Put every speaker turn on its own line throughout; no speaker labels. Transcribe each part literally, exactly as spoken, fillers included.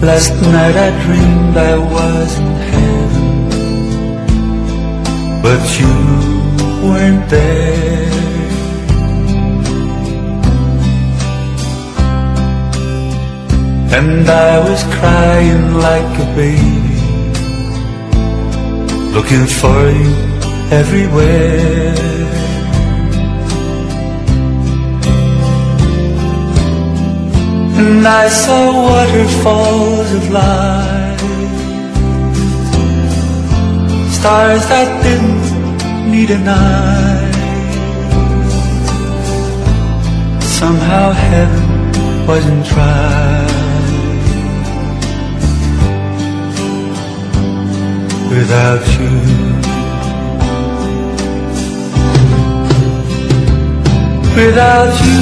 Last night I dreamed I was in heaven, but you weren't there. And I was crying like a baby, looking for you everywhere. And I saw waterfalls of light, stars that didn't need a night. Somehow heaven wasn't right without you. Without you,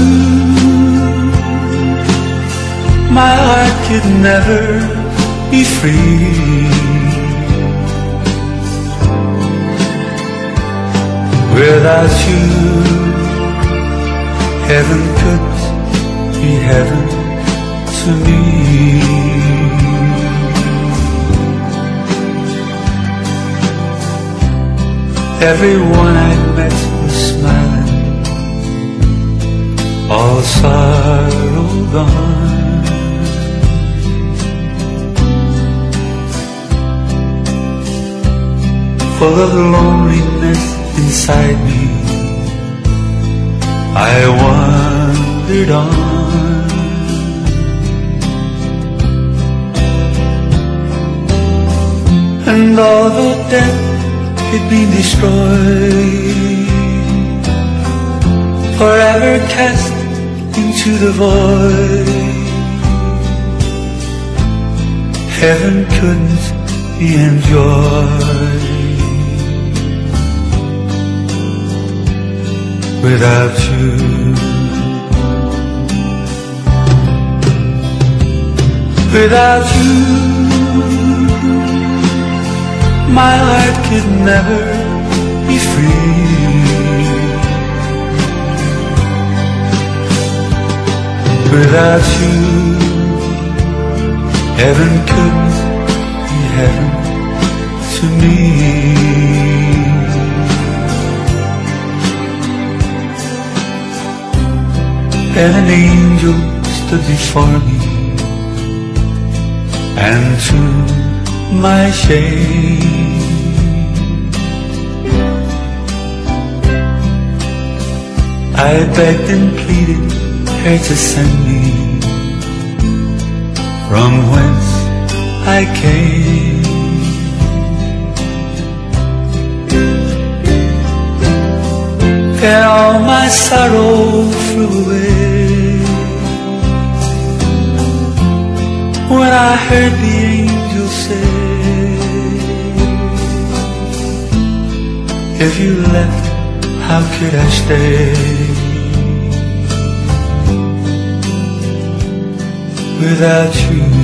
my heart could never be free. Without you, heaven could be heaven to me. Everyone I met was smiling, all sorrow gone. Full of loneliness inside me, I wandered on. And although death had been destroyed, forever cast into the void, heaven couldn't be enjoyed without you. Without you, my heart could never be free. Without you, heaven couldn't be heaven to me. And an angel stood before me, and to my shame, I begged and pleaded her to send me from whence I came. And all my sorrow flew away when I heard the angel say, if you left, how could I stay without you?